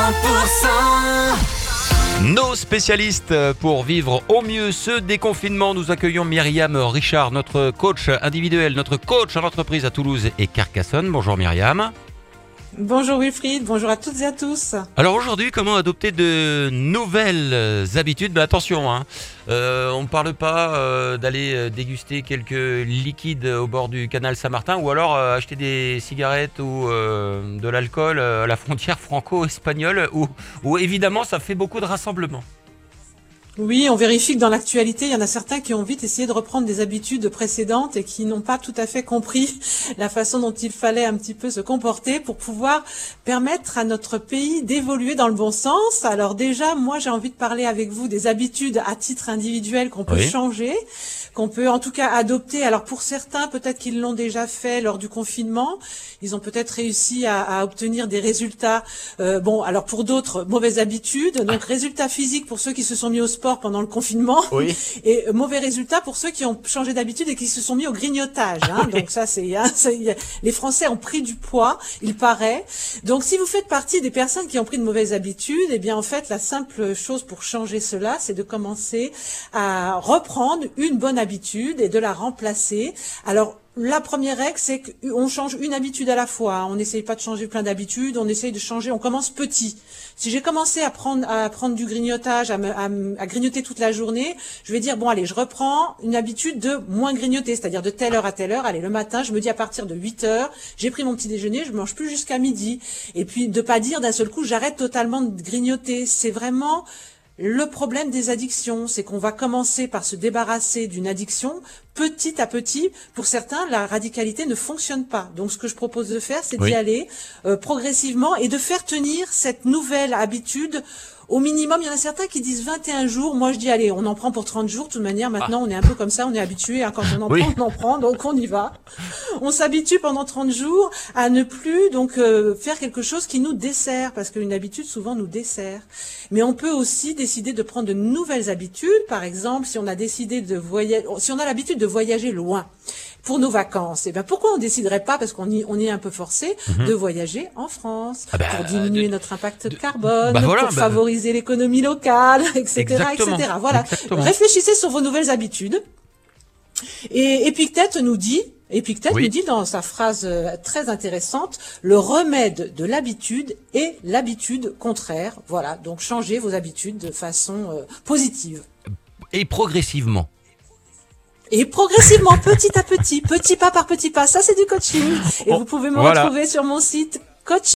Nos spécialistes pour vivre au mieux ce déconfinement, nous accueillons Myriam Richard, notre coach individuel, notre coach en entreprise à Toulouse et Carcassonne. Bonjour Myriam. Bonjour Wilfried, bonjour à toutes et à tous. Alors aujourd'hui, comment adopter de nouvelles habitudes ? Attention, on ne parle pas d'aller déguster quelques liquides au bord du canal Saint-Martin ou alors acheter des cigarettes ou de l'alcool à la frontière franco-espagnole où évidemment ça fait beaucoup de rassemblements. Oui, on vérifie que dans l'actualité, il y en a certains qui ont vite essayé de reprendre des habitudes précédentes et qui n'ont pas tout à fait compris la façon dont il fallait un petit peu se comporter pour pouvoir permettre à notre pays d'évoluer dans le bon sens. Alors déjà, moi, j'ai envie de parler avec vous des habitudes à titre individuel qu'on peut changer, qu'on peut en tout cas adopter. Alors pour certains, peut-être qu'ils l'ont déjà fait lors du confinement. Ils ont peut-être réussi à obtenir des résultats. Alors pour d'autres, mauvaises habitudes. Donc résultats physiques pour ceux qui se sont mis au sport pendant le confinement, et mauvais résultats pour ceux qui ont changé d'habitude et qui se sont mis au grignotage. Donc ça, les Français ont pris du poids, il paraît. Donc si vous faites partie des personnes qui ont pris de mauvaises habitudes, eh bien en fait, la simple chose pour changer cela, c'est de commencer à reprendre une bonne habitude et de la remplacer. Alors, la première règle, c'est qu'on change une habitude à la fois. On n'essaye pas de changer plein d'habitudes, on essaye de changer, on commence petit. Si j'ai commencé à prendre du grignotage, à grignoter toute la journée, je vais dire, je reprends une habitude de moins grignoter, c'est-à-dire de telle heure à telle heure. Allez, le matin, je me dis à partir de 8 heures, j'ai pris mon petit déjeuner, je mange plus jusqu'à midi. Et puis, de pas dire d'un seul coup, j'arrête totalement de grignoter. C'est vraiment le problème des addictions, c'est qu'on va commencer par se débarrasser d'une addiction petit à petit. Pour certains, la radicalité ne fonctionne pas. Donc, ce que je propose de faire, c'est d'y aller progressivement et de faire tenir cette nouvelle habitude au minimum. Il y en a certains qui disent 21 jours. Moi, je dis, allez, on en prend pour 30 jours. De toute manière, maintenant, on est un peu comme ça, on est habitué. Quand on en prend, donc on y va. On s'habitue pendant 30 jours à ne plus faire quelque chose qui nous dessert, parce qu'une habitude, souvent, nous dessert. Mais on peut aussi décider de prendre de nouvelles habitudes. Par exemple, si on a décidé si on a l'habitude de voyager loin pour nos vacances, pourquoi on déciderait pas, parce qu'on y est un peu forcé, de voyager en France pour diminuer notre impact carbone, pour favoriser l'économie locale, etc., etc. Voilà. Exactement. Réfléchissez sur vos nouvelles habitudes. Et Épictète nous dit dans sa phrase très intéressante, le remède de l'habitude est l'habitude contraire. Voilà. Donc changez vos habitudes de façon positive. Et progressivement. Petit à petit, petit pas par petit pas. Ça, c'est du coaching. Et vous pouvez me retrouver sur mon site coach